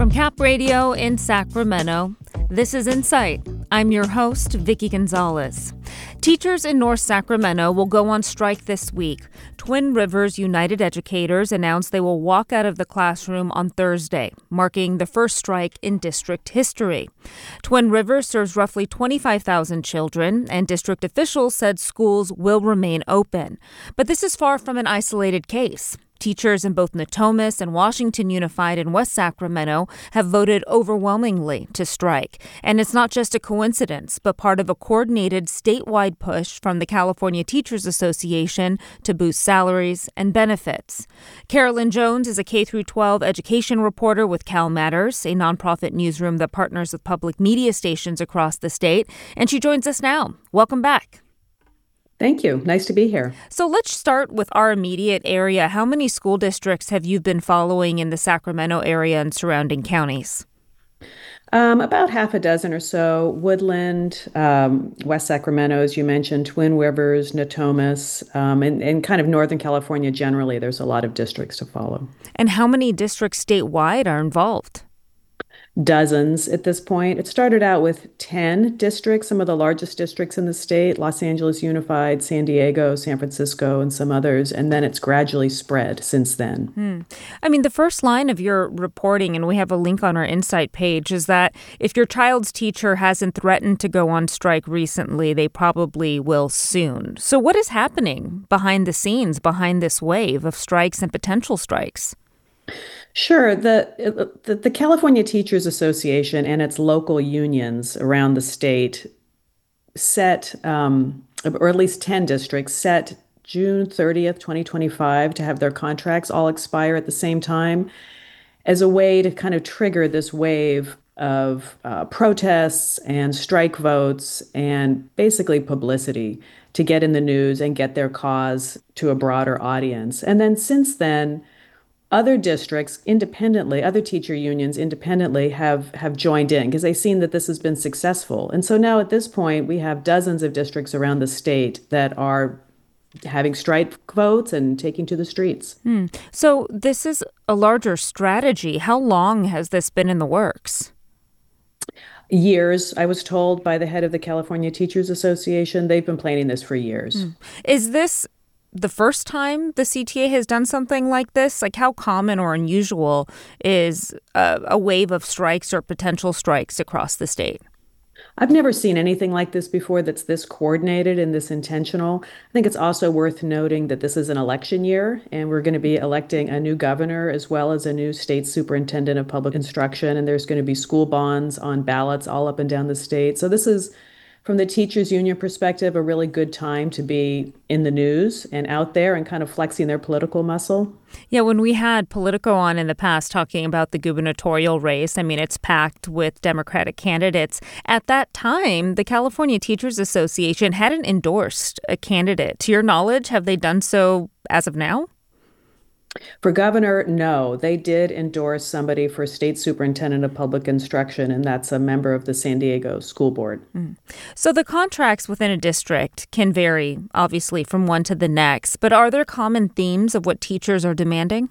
From Cap Radio in Sacramento, this is Insight. I'm your host, Vicki Gonzalez. Teachers in North Sacramento will go on strike this week. Twin Rivers United Educators announced they will walk out of the classroom on Thursday, marking the first strike in district history. Twin Rivers serves roughly 25,000 children, and district officials said schools will remain open. But this is far from an isolated case. Teachers in both Natomas and Washington Unified in West Sacramento have voted overwhelmingly to strike. And it's not just a coincidence, but part of a coordinated statewide push from the California Teachers Association to boost salaries and benefits. Carolyn Jones is a K-12 education reporter with Cal Matters, a nonprofit newsroom that partners with public media stations across the state. And she joins us now. Welcome back. Thank you. Nice to be here. So let's start with our immediate area. How many school districts have you been following in the Sacramento area and surrounding counties? About half a dozen or so. Woodland, West Sacramento, as you mentioned, Twin Rivers, Natomas, and kind of Northern California generally. There's a lot of districts to follow. And how many districts statewide are involved? Dozens at this point. It started out with 10 districts, some of the largest districts in the state, Los Angeles Unified, San Diego, San Francisco, and some others. And then it's gradually spread since then. I mean, the first line of your reporting, and we have a link on our Insight page, is that if your child's teacher hasn't threatened to go on strike recently, they probably will soon. So what is happening behind the scenes, behind this wave of strikes and potential strikes? Sure. The California Teachers Association and its local unions around the state set, or at least 10 districts, set June 30th, 2025 to have their contracts all expire at the same time as a way to kind of trigger this wave of protests and strike votes and basically publicity to get in the news and get their cause to a broader audience. And then since then, other districts independently, other teacher unions independently have joined in because they've seen that this has been successful. And so now at this point, we have dozens of districts around the state that are having strike votes and taking to the streets. So this is a larger strategy. How long has this been in the works? Years, I was told by the head of the California Teachers Association. They've been planning this for years. Is this the first time the CTA has done something like this? Like, how common or unusual is a wave of strikes or potential strikes across the state? I've never seen anything like this before that's this coordinated and this intentional. I think it's also worth noting that this is an election year, and we're going to be electing a new governor as well as a new state superintendent of public instruction, and there's going to be school bonds on ballots all up and down the state. So this is, from the teachers union perspective, a really good time to be in the news and out there and kind of flexing their political muscle. Yeah, when we had Politico on in the past talking about the gubernatorial race, I mean, it's packed with Democratic candidates. At that time, the California Teachers Association hadn't endorsed a candidate. To your knowledge, have they done so as of now? For governor, no. They did endorse somebody for state superintendent of public instruction, and that's a member of the San Diego School Board. So the contracts within a district can vary, obviously, from one to the next. But are there common themes of what teachers are demanding?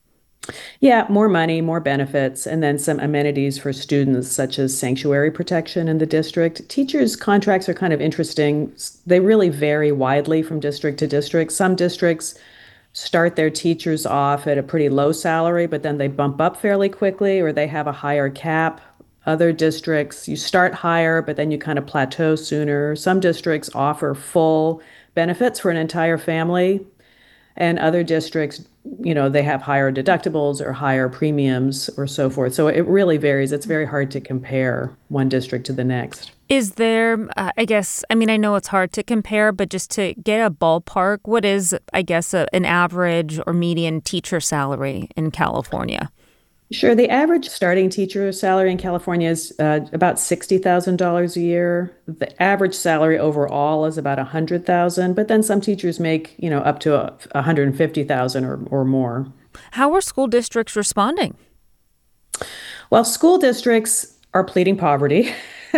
Yeah, more money, more benefits, and then some amenities for students, such as sanctuary protection in the district. Teachers' contracts are kind of interesting. They really vary widely from district to district. Some districts start their teachers off at a pretty low salary, but then they bump up fairly quickly, or they have a higher cap. Other districts, you start higher, but then you kind of plateau sooner. Some districts offer full benefits for an entire family, and other districts, they have higher deductibles or higher premiums or so forth. So it really varies. It's very hard to compare one district to the next. Is there, I know it's hard to compare, but just to get a ballpark, what is, an average or median teacher salary in California? Sure. The average starting teacher salary in California is about $60,000 a year. The average salary overall is about $100,000, but then some teachers make, up to $150,000 or more. How are school districts responding? Well, school districts are pleading poverty.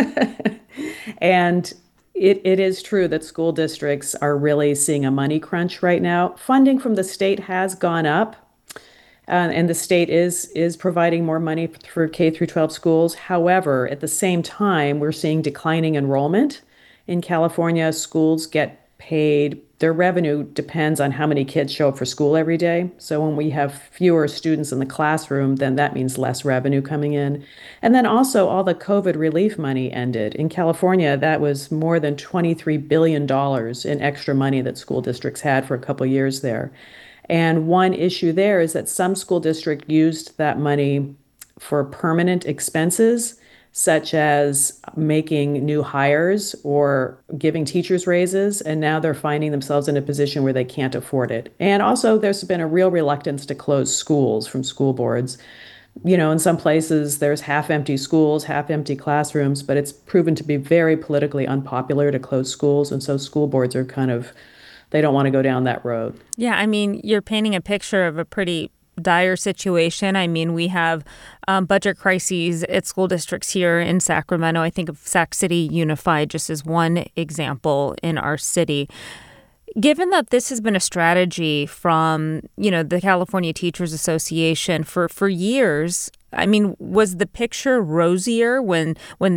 And it is true that school districts are really seeing a money crunch right now. Funding from the state has gone up. And the state is providing more money for K through 12 schools. However, at the same time, we're seeing declining enrollment. In California, schools get paid, their revenue depends on how many kids show up for school every day. So when we have fewer students in the classroom, then that means less revenue coming in. And then also all the COVID relief money ended. In California, that was more than $23 billion in extra money that school districts had for a couple of years there. And one issue there is that some school district used that money for permanent expenses, such as making new hires or giving teachers raises. And now they're finding themselves in a position where they can't afford it. And also, there's been a real reluctance to close schools from school boards. In some places, there's half empty schools, half empty classrooms, but it's proven to be very politically unpopular to close schools. And so school boards are they don't want to go down that road. Yeah, I mean, you're painting a picture of a pretty dire situation. I mean, we have budget crises at school districts here in Sacramento. I think of Sac City Unified just as one example in our city. Given that this has been a strategy from, the California Teachers Association for years, I mean, was the picture rosier when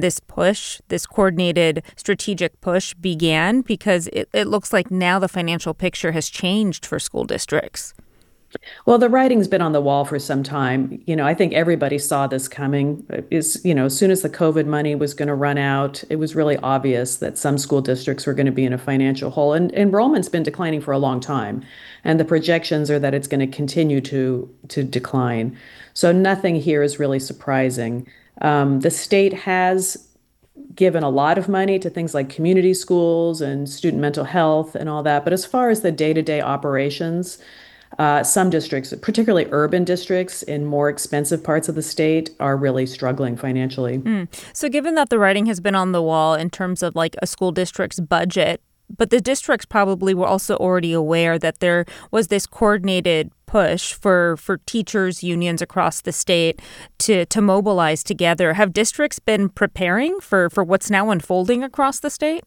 this coordinated strategic push began? Because it looks like now the financial picture has changed for school districts. Well, the writing's been on the wall for some time. I think everybody saw this coming. As soon as the COVID money was going to run out, it was really obvious that some school districts were going to be in a financial hole. And enrollment's been declining for a long time. And the projections are that it's going to continue to decline. So nothing here is really surprising. The state has given a lot of money to things like community schools and student mental health and all that. But as far as the day-to-day operations, some districts, particularly urban districts in more expensive parts of the state, are really struggling financially. So given that the writing has been on the wall in terms of like a school district's budget, but the districts probably were also already aware that there was this coordinated push for teachers unions across the state to mobilize together. Have districts been preparing for what's now unfolding across the state?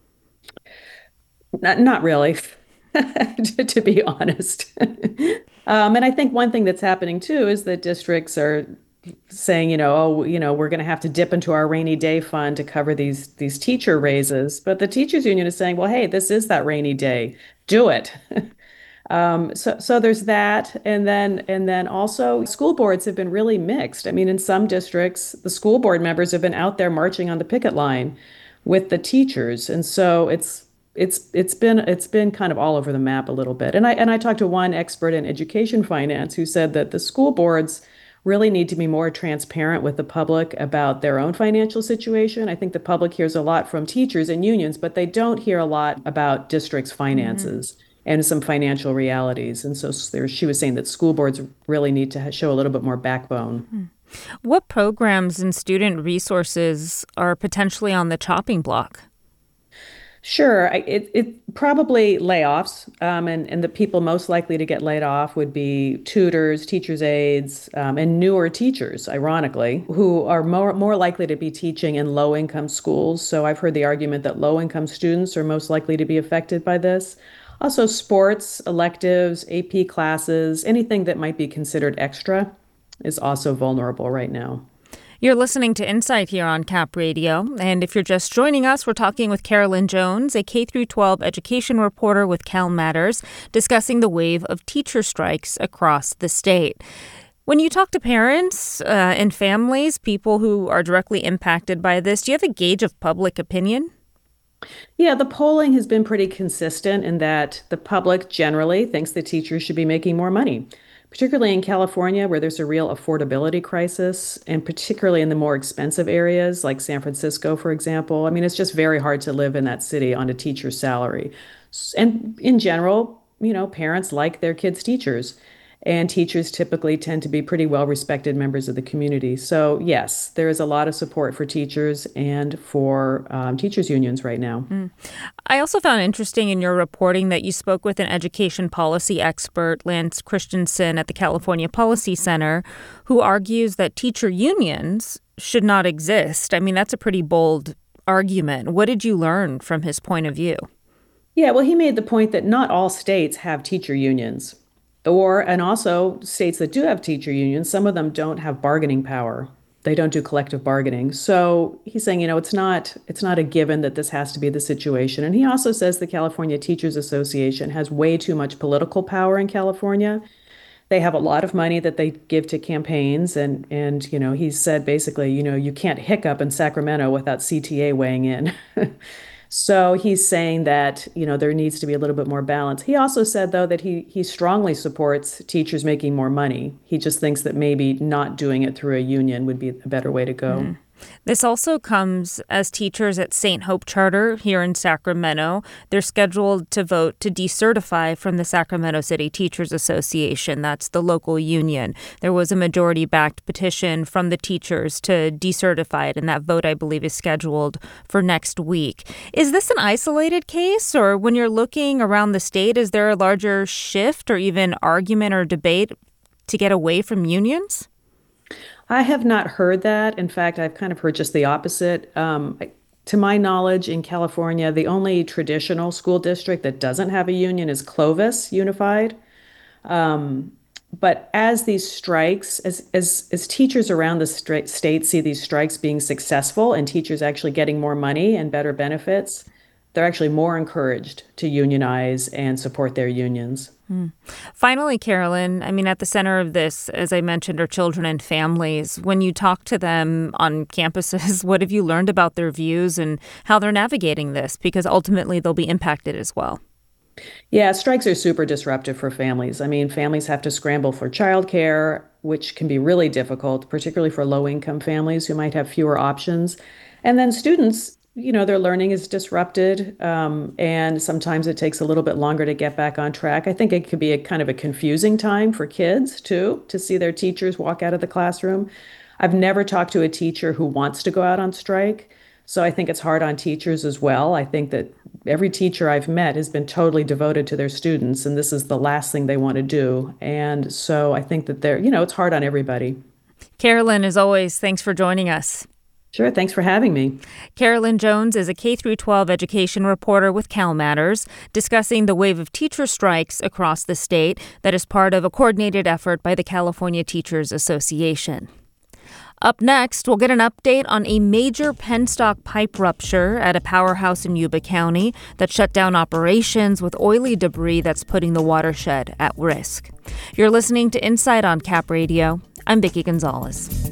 Not really. To be honest. And I think one thing that's happening too is that districts are saying, we're going to have to dip into our rainy day fund to cover these teacher raises. But the teachers union is saying, well, hey, this is that rainy day. Do it. So there's that. And then also school boards have been really mixed. I mean, in some districts, the school board members have been out there marching on the picket line with the teachers. And so it's been kind of all over the map a little bit. And I talked to one expert in education finance who said that the school boards really need to be more transparent with the public about their own financial situation. I think the public hears a lot from teachers and unions, but they don't hear a lot about districts' finances and some financial realities. And so she was saying that school boards really need to show a little bit more backbone. What programs and student resources are potentially on the chopping block? Sure. It probably layoffs, and the people most likely to get laid off would be tutors, teachers' aides, and newer teachers, ironically, who are more likely to be teaching in low-income schools. So I've heard the argument that low-income students are most likely to be affected by this. Also, sports, electives, AP classes, anything that might be considered extra is also vulnerable right now. You're listening to Insight here on Cap Radio. And if you're just joining us, we're talking with Carolyn Jones, a K-12 education reporter with Cal Matters, discussing the wave of teacher strikes across the state. When you talk to parents and families, people who are directly impacted by this, do you have a gauge of public opinion? Yeah, the polling has been pretty consistent in that the public generally thinks the teachers should be making more money, particularly in California, where there's a real affordability crisis, and particularly in the more expensive areas like San Francisco, for example. I mean, it's just very hard to live in that city on a teacher's salary. And in general, parents like their kids' teachers, and teachers typically tend to be pretty well-respected members of the community. So yes, there is a lot of support for teachers and for teachers' unions right now. I also found interesting in your reporting that you spoke with an education policy expert, Lance Christensen at the California Policy Center, who argues that teacher unions should not exist. I mean, that's a pretty bold argument. What did you learn from his point of view? Yeah, well, he made the point that not all states have teacher unions. And also states that do have teacher unions, some of them don't have bargaining power. They don't do collective bargaining. So he's saying, it's not a given that this has to be the situation. And he also says the California Teachers Association has way too much political power in California. They have a lot of money that they give to campaigns, and he said basically, you can't hiccup in Sacramento without CTA weighing in. So he's saying that, there needs to be a little bit more balance. He also said, though, that he strongly supports teachers making more money. He just thinks that maybe not doing it through a union would be a better way to go. This also comes as teachers at St. Hope Charter here in Sacramento. They're scheduled to vote to decertify from the Sacramento City Teachers Association. That's the local union. There was a majority-backed petition from the teachers to decertify it, and that vote, I believe, is scheduled for next week. Is this an isolated case, or when you're looking around the state, is there a larger shift or even argument or debate to get away from unions? I have not heard that. In fact, I've kind of heard just the opposite. To my knowledge, in California, the only traditional school district that doesn't have a union is Clovis Unified. But as these strikes, as teachers around the state see these strikes being successful and teachers actually getting more money and better benefits, they're actually more encouraged to unionize and support their unions. Finally, Carolyn, at the center of this, as I mentioned, are children and families. When you talk to them on campuses, what have you learned about their views and how they're navigating this? Because ultimately they'll be impacted as well. Yeah, strikes are super disruptive for families. Families have to scramble for childcare, which can be really difficult, particularly for low-income families who might have fewer options. And then students, their learning is disrupted, and sometimes it takes a little bit longer to get back on track. I think it could be a kind of a confusing time for kids, too, to see their teachers walk out of the classroom. I've never talked to a teacher who wants to go out on strike, so I think it's hard on teachers as well. I think that every teacher I've met has been totally devoted to their students, and this is the last thing they want to do. And so I think that it's hard on everybody. Carolyn, as always, thanks for joining us. Sure. Thanks for having me. Carolyn Jones is a K-12 education reporter with CalMatters, discussing the wave of teacher strikes across the state that is part of a coordinated effort by the California Teachers Association. Up next, we'll get an update on a major penstock pipe rupture at a powerhouse in Yuba County that shut down operations with oily debris that's putting the watershed at risk. You're listening to Insight on Cap Radio. I'm Vicki Gonzalez.